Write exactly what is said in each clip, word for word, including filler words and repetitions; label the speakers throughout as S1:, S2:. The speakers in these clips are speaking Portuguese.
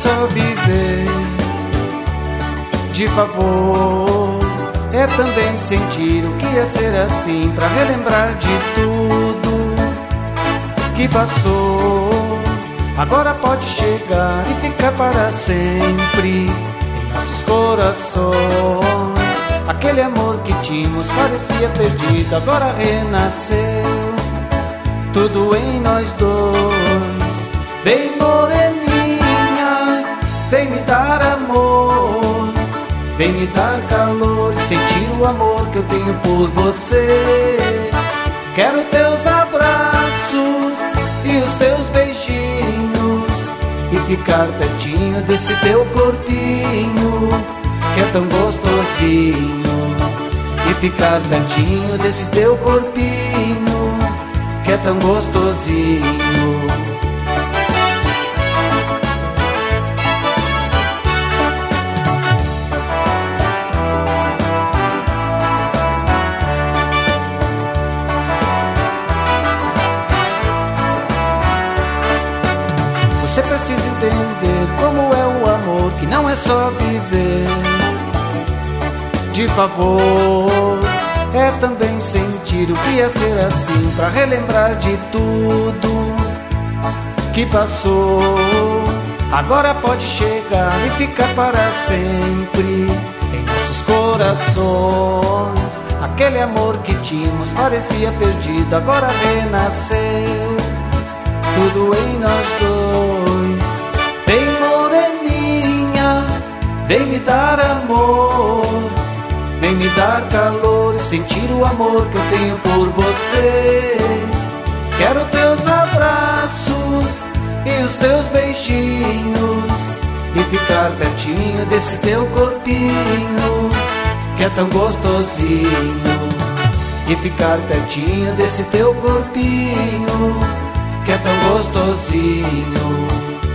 S1: só viver de favor, é também sentir o que é ser assim, pra relembrar de tudo que passou. Agora pode chegar e ficar para sempre em nossos corações. Aquele amor que tínhamos parecia perdido, agora renasceu tudo em nós dois. Vem moreninha, vem me dar amor, vem me dar calor e sentir o amor que eu tenho por você. Quero teus abraços e os teus beijinhos e ficar pertinho desse teu corpinho que é tão gostosinho. E ficar pertinho desse teu corpinho que é tão gostosinho. Você precisa entender como é o amor, que não é só viver de favor, é também sentir o que é ser assim, pra relembrar de tudo que passou. Agora pode chegar e ficar para sempre em nossos corações. Aquele amor que tínhamos parecia perdido, agora renasceu tudo em nós dois. Vem moreninha, vem me dar amor, vem me dar calor e sentir o amor que eu tenho por você. Quero teus abraços e os teus beijinhos e ficar pertinho desse teu corpinho que é tão gostosinho. E ficar pertinho desse teu corpinho que é tão gostosinho.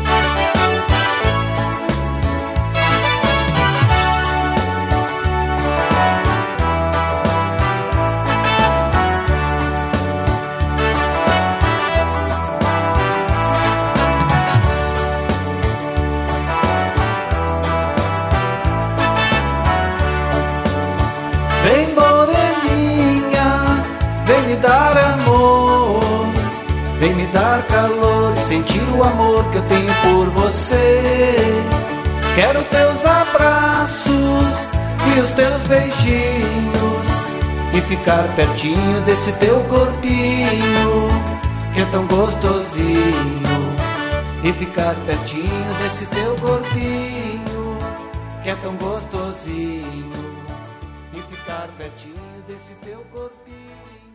S1: Vem moreninha, vem me dar amor, vem me dar calor e sentir o amor que eu tenho por você. Quero teus abraços e os teus beijinhos e ficar pertinho desse teu corpinho que é tão gostosinho. E ficar pertinho desse teu corpinho que é tão gostosinho. E ficar pertinho desse teu corpinho.